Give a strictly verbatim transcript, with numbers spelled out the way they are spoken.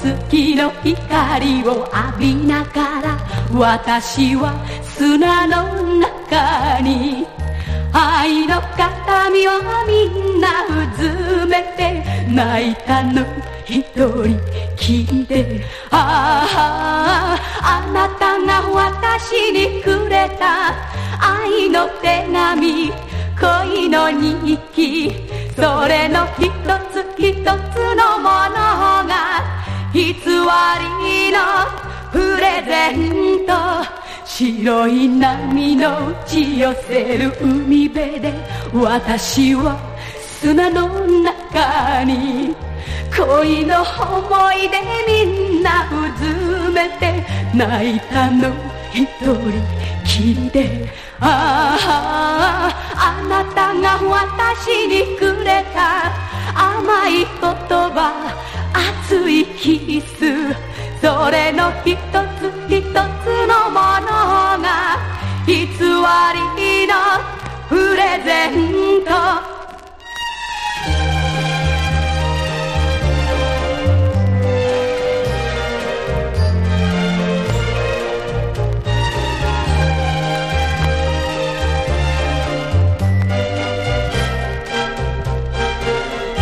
月の光を浴びながら私は砂の中に愛の形見をみんなうずめて泣いたの一人きりで、あああなたが私にくれた愛の手紙、恋の日記、それの一つ一つのものが偽りのプレゼント。白い波の打ち寄せる海辺で私は砂の中に恋の思い出みんなうずめて泣いたの一人きりで、あああなたが私に